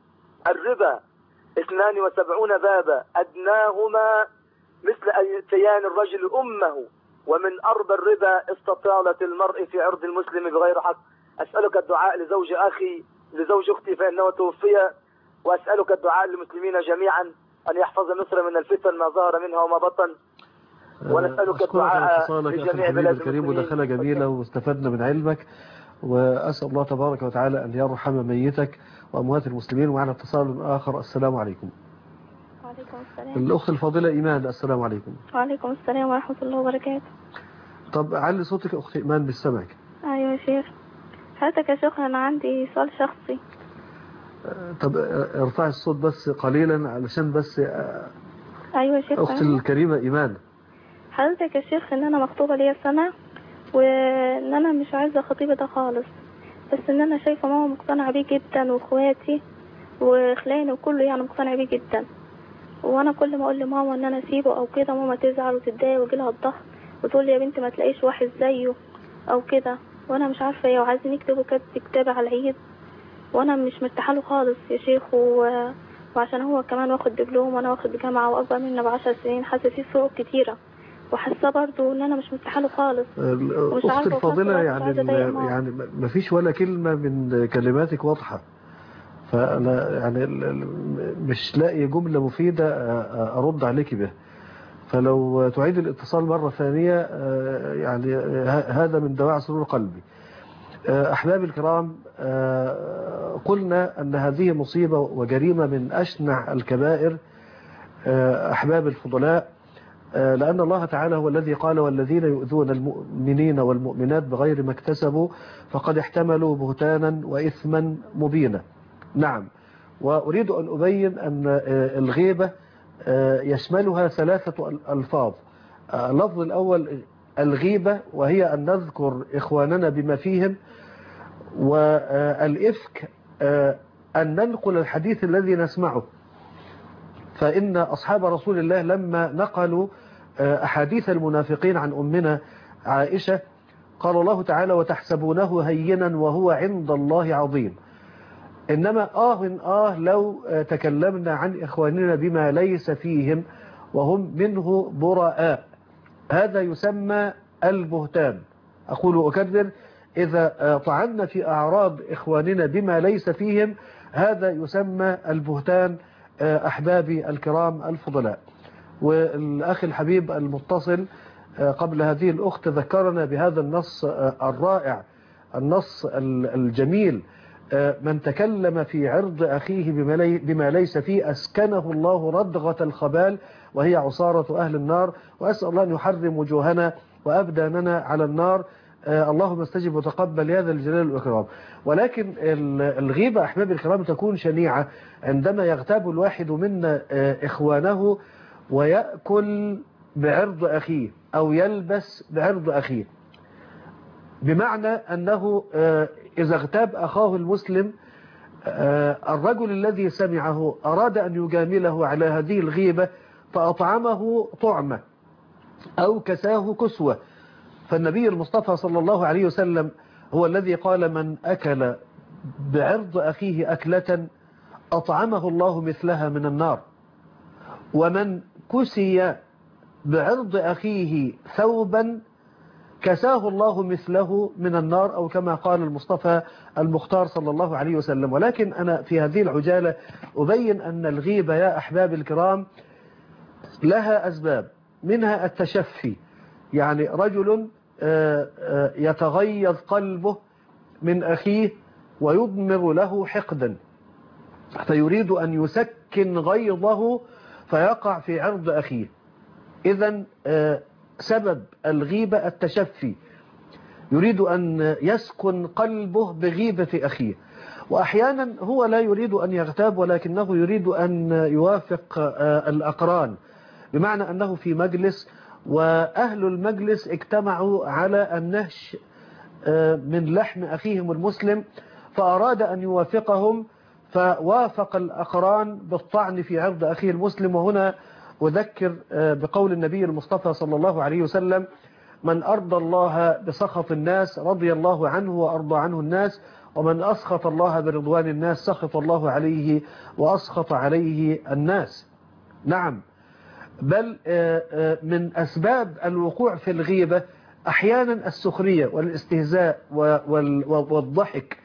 الربا اثنان وسبعون بابا أدناهما مثل أيتيان الرجل أمه، ومن أربى الربا استطالة المرء في عرض المسلم بغير حق. أسألك الدعاء لزوج أخي لزوج أختي فإنه توفي، وأسألك الدعاء للمسلمين جميعا أن يحفظ مصر من الفتن ما ظهر منها وما بطن. ونسألك الدعاء لجميع بلاد الكريم. ودخلة جميلة واستفدنا من علمك، وأسأل الله تبارك وتعالى أن يرحم ميتك وأموات المسلمين. ومعنا اتصال آخر. السلام عليكم. وعليكم السلام. الأخت الفاضلة إيمان. السلام عليكم. وعليكم السلام ورحمة الله وبركاته. طب علي صوتك أخت إيمان بالسمعك. أيوة يا شيخ. حضرتك يا شيخ أنا عندي سؤال شخصي. طب ارفع الصوت بس قليلا علشان بس. أيوة يا شيخ. أختي الكريمة إيمان. حضرتك يا شيخ إن أنا مخطوبة ليا سنة، وإن أنا مش عايزة خطيبة ده خالص، بس إن أنا شايفة ماما مقتنعة بيه جدا وإخواتي وخلاني وكله يعني مقتنع بيه جدا. وأنا كل ما أقول لماما إن أنا أسيبه أو كده ماما تزعل وتتضايق ويجيلها الضغط وتقول لي يا بنتي ما تلاقيش واحد زيه أو كده، وأنا مش عارفة إيه. وعايزين يكتبوا كتاب على العيد وأنا مش مرتاحة له خالص يا شيخ. و... وعشان هو كمان واخد دبلوم وأنا واخد جامعة وأكبر مننا بعشر سنين، حاسة فيه فروق كتيرة، وحاسة برضه إن أنا مش مرتاحة له خالص. الأخت الفاضلة يعني يعني ما فيش ولا كلمة من كلماتك واضحة، فأنا يعني مش لاقي جملة مفيدة أرد عليك بها. فلو تعيد الاتصال مرة ثانية يعني هذا من دواعي سرور قلبي. أحبابي الكرام، قلنا أن هذه مصيبة وجريمة من أشنع الكبائر أحباب الفضلاء، لأن الله تعالى هو الذي قال: والذين يؤذون المؤمنين والمؤمنات بغير ما اكتسبوا فقد احتملوا بهتانا وإثما مبينا. نعم، وأريد أن أبين أن الغيبة يشملها ثلاثة ألفاظ. اللفظ الأول الغيبة، وهي أن نذكر إخواننا بما فيهم، والإفك أن ننقل الحديث الذي نسمعه. فإن أصحاب رسول الله لما نقلوا أحاديث المنافقين عن أمنا عائشة قال الله تعالى: وتحسبونه هينا وهو عند الله عظيم. إنما آه آه لو تكلمنا عن إخواننا بما ليس فيهم وهم منه براء. هذا يسمى البهتان. أقول أكرر، إذا طعنا في أعراض إخواننا بما ليس فيهم هذا يسمى البهتان أحبابي الكرام الفضلاء. والأخ الحبيب المتصل قبل هذه الأخت ذكرنا بهذا النص الرائع، النص الجميل: من تكلم في عرض أخيه بما ليس فيه أسكنه الله ردغة الخبال وهي عصارة أهل النار. وأسأل الله أن يحرم وجوهنا وأبداننا على النار. اللهم استجب وتقبل يا ذا الجلال والإكرام. ولكن الغيبة أحبابي الكرام تكون شنيعة عندما يغتاب الواحد منا إخوانه ويأكل بعرض أخيه أو يلبس بعرض أخيه، بمعنى أنه إذا اغتاب أخاه المسلم الرجل الذي سمعه أراد أن يجامله على هذه الغيبة فأطعمه طعمة أو كساه كسوة. فالنبي المصطفى صلى الله عليه وسلم هو الذي قال: من أكل بعرض أخيه أكلة أطعمه الله مثلها من النار، ومن كسي بعرض أخيه ثوبا كساه الله مثله من النار، أو كما قال المصطفى المختار صلى الله عليه وسلم. ولكن أنا في هذه العجالة أبين أن الغيبة يا أحباب الكرام لها أسباب، منها التشفي، يعني رجل يتغيظ قلبه من أخيه ويضمر له حقدا فيريد أن يسكن غيظه فيقع في عرض أخيه. إذن سبب الغيبة التشفي، يريد أن يسكن قلبه بغيبة أخيه. وأحيانا هو لا يريد أن يغتاب ولكنه يريد أن يوافق الأقران، بمعنى أنه في مجلس وأهل المجلس اجتمعوا على النهش من لحم أخيهم المسلم، فأراد أن يوافقهم فوافق الأقران بالطعن في عرض أخيه المسلم. وهنا أذكر بقول النبي المصطفى صلى الله عليه وسلم: من أرضى الله بسخط الناس رضي الله عنه وأرضى عنه الناس، ومن أسخط الله برضوان الناس سخط الله عليه وأسخط عليه الناس. نعم، بل من أسباب الوقوع في الغيبة أحيانا السخرية والاستهزاء والضحك.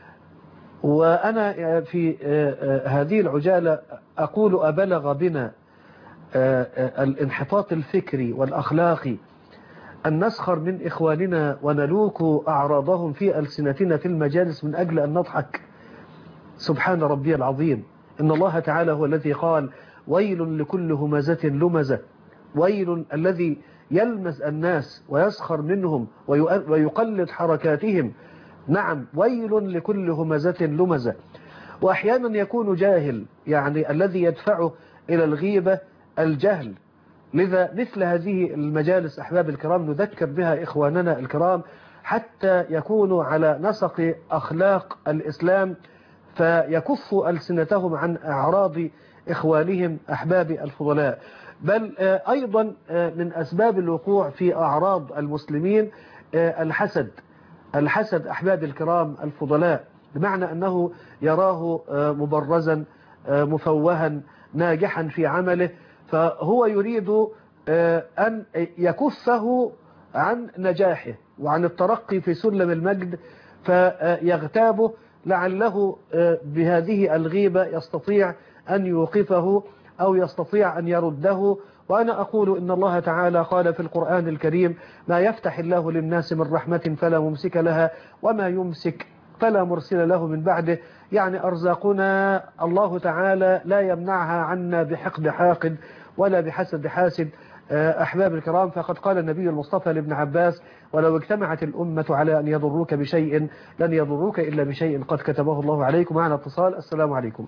وأنا في هذه العجالة أقول: أبلغ بنا الانحطاط الفكري والأخلاقي أن نسخر من إخواننا ونلوك أعراضهم في ألسنتنا في المجالس من أجل أن نضحك؟ سبحان ربي العظيم. إن الله تعالى هو الذي قال: ويل لكل همزة لمزة. ويل الذي يلمز الناس ويسخر منهم ويقلد حركاتهم. نعم، ويل لكل همزة لمزة. وأحيانا يكون جاهل، يعني الذي يدفعه إلى الغيبة الجهل. لذا مثل هذه المجالس أحباب الكرام نذكر بها إخواننا الكرام حتى يكونوا على نسق أخلاق الإسلام فيكفوا ألسنتهم عن أعراض إخوانهم أحباب الفضلاء. بل أيضا من أسباب الوقوع في أعراض المسلمين الحسد. الحسد أحباب الكرام الفضلاء، بمعنى أنه يراه مبرزا مفوها ناجحا في عمله، فهو يريد أن يكفه عن نجاحه وعن الترقي في سلم المجد فيغتابه، لعله بهذه الغيبة يستطيع أن يوقفه أو يستطيع أن يرده. وأنا أقول إن الله تعالى قال في القرآن الكريم: ما يفتح الله للناس من رحمة فلا ممسك لها وما يمسك فلا مرسل له من بعده. يعني أرزاقنا الله تعالى لا يمنعها عنا بحقد حاقد ولا بحسد حاسد. أحباب الكرام، فقد قال النبي المصطفى لابن عباس: ولو اجتمعت الأمة على أن يضروك بشيء لن يضروك إلا بشيء قد كتبه الله عليكم. معنا اتصال. السلام عليكم.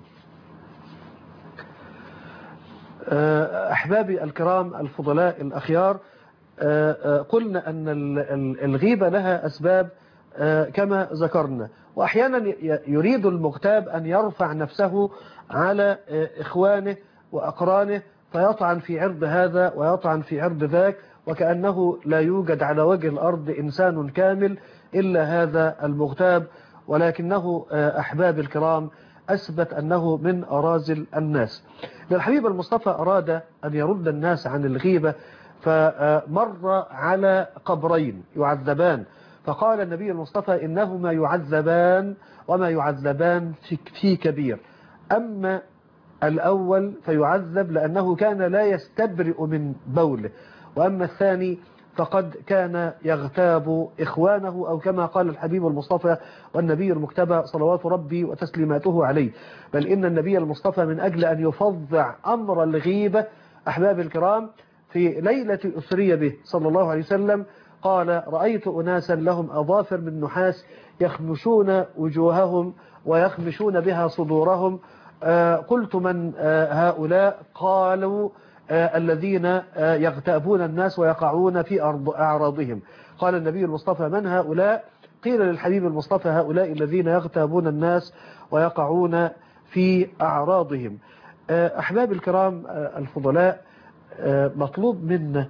أحبابي الكرام الفضلاء الأخيار، قلنا أن الغيبة لها أسباب كما ذكرنا، وأحيانا يريد المغتاب أن يرفع نفسه على إخوانه وأقرانه فيطعن في عرض هذا ويطعن في عرض ذاك، وكأنه لا يوجد على وجه الأرض إنسان كامل إلا هذا المغتاب. ولكنه أحباب الكرام أثبت أنه من أرازل الناس. الحبيب المصطفى أراد أن يرد الناس عن الغيبة فمر على قبرين يعذبان، فقال النبي المصطفى إنهما يعذبان وما يعذبان في, في كبير. أما الأول فيعذب لأنه كان لا يستبرئ من بوله، وأما الثاني فقد كان يغتاب إخوانه، أو كما قال الحبيب المصطفى والنبي المجتبى صلوات ربي وتسليماته عليه. بل إن النبي المصطفى من أجل أن يفظع أمر الغيبة أحباب الكرام في ليلة أسري به صلى الله عليه وسلم قال رأيت أناسا لهم أظافر من نحاس يخمشون وجوههم ويخمشون بها صدورهم، قلت من هؤلاء؟ قالوا الذين يغتابون الناس ويقعون في أعراضهم. قال النبي المصطفى من هؤلاء؟ قيل للحبيب المصطفى هؤلاء الذين يغتابون الناس ويقعون في أعراضهم. أحباب الكرام الفضلاء، مطلوب منا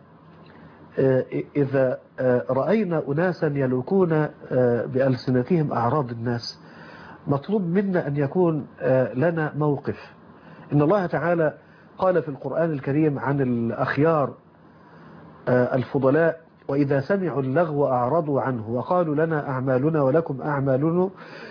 إذا رأينا أناسا يلوكون بألسنتهم أعراض الناس، مطلوب منا أن يكون لنا موقف. إن الله تعالى قال في القرآن الكريم عن الأخيار الفضلاء وإذا سمعوا اللغو أعرضوا عنه وقالوا لنا أعمالنا ولكم أعمالنا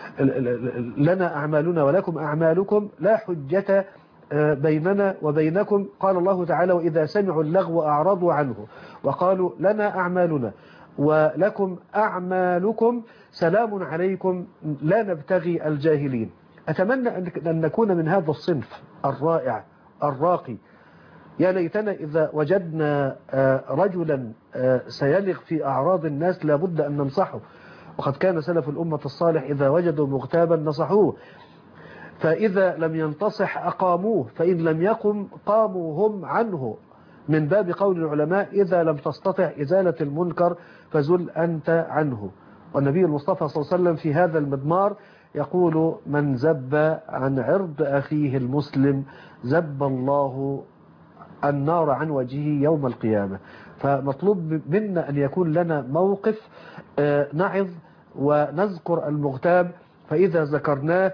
لنا أعمالنا ولكم أعمالكم لا حجة بيننا وبينكم. قال الله تعالى وإذا سمعوا اللغو أعرضوا عنه وقالوا لنا أعمالنا ولكم أعمالكم سلام عليكم لا نبتغي الجاهلين. أتمنى أن نكون من هذا الصنف الرائع الراقي. يا ليتنا إذا وجدنا رجلا سيلغ في أعراض الناس لابد أن ننصحه، وقد كان سلف الأمة الصالح إذا وجدوا مغتابا نصحوه، فإذا لم ينتصح أقاموه، فإن لم يقم قاموا هم عنه، من باب قول العلماء إذا لم تستطع إزالة المنكر فزل أنت عنه. والنبي المصطفى صلى الله عليه وسلم في هذا المضمار يقول من زب عن عرض أخيه المسلم زب الله النار عن وجهه يوم القيامة. فمطلوب منا أن يكون لنا موقف نعظ ونذكر المغتاب، فإذا ذكرناه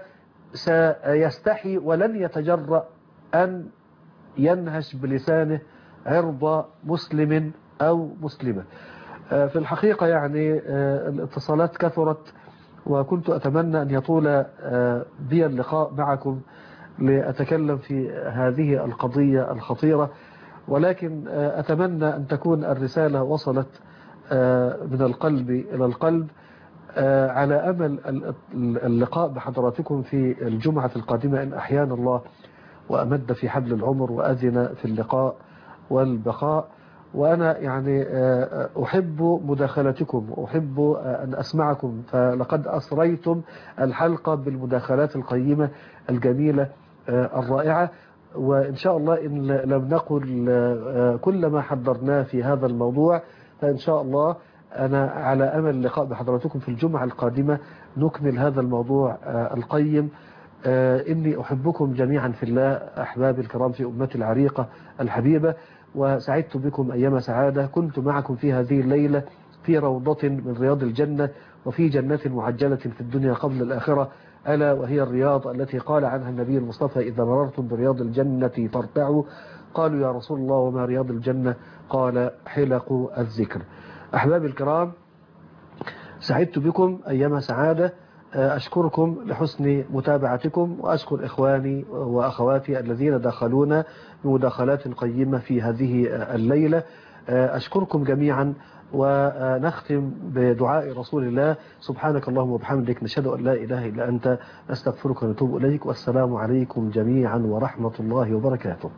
سيستحي ولن يتجرأ أن ينهش بلسانه عرض مسلم أو مسلمة. في الحقيقة يعني الاتصالات كثرت، وكنت أتمنى أن يطول بي اللقاء معكم لأتكلم في هذه القضية الخطيرة، ولكن أتمنى أن تكون الرسالة وصلت من القلب إلى القلب، على أمل اللقاء بحضراتكم في الجمعة القادمة إن أحيانا الله وأمد في حبل العمر وأذن في اللقاء والبقاء. وأنا يعني أحب مداخلتكم وأحب أن أسمعكم، فلقد أسريتم الحلقة بالمداخلات القيمة الجميلة الرائعة، وإن شاء الله إن لم نقل كل ما حضرناه في هذا الموضوع فإن شاء الله أنا على أمل اللقاء بحضراتكم في الجمعة القادمة نكمل هذا الموضوع القيم. إني أحبكم جميعا في الله أحباب الكرام في أمتي العريقة الحبيبة، وسعدت بكم أيام سعادة. كنت معكم في هذه الليلة في روضة من رياض الجنة وفي جنة معجلة في الدنيا قبل الآخرة، ألا وهي الرياض التي قال عنها النبي المصطفى إذا مررتم برياض الجنة فارتعوا. قالوا يا رسول الله وما رياض الجنة؟ قال حلق الذكر. أحباب الكرام سعدت بكم أيام سعادة، أشكركم لحسن متابعتكم، وأشكر إخواني وأخواتي الذين دخلونا بمداخلات قيمة في هذه الليلة. أشكركم جميعا، ونختم بدعاء رسول الله. سبحانك اللهم وبحمدك نشهد أن لا إله إلا أنت نستغفرك ونتوب إليك، والسلام عليكم جميعا ورحمة الله وبركاته.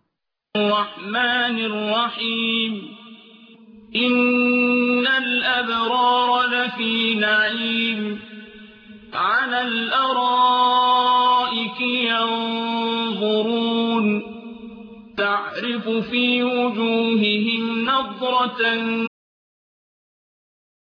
الرحمن الرحيم إن الأبرار لفي نعيم على الأرائك ينظرون تعرف في وجوههم نضرة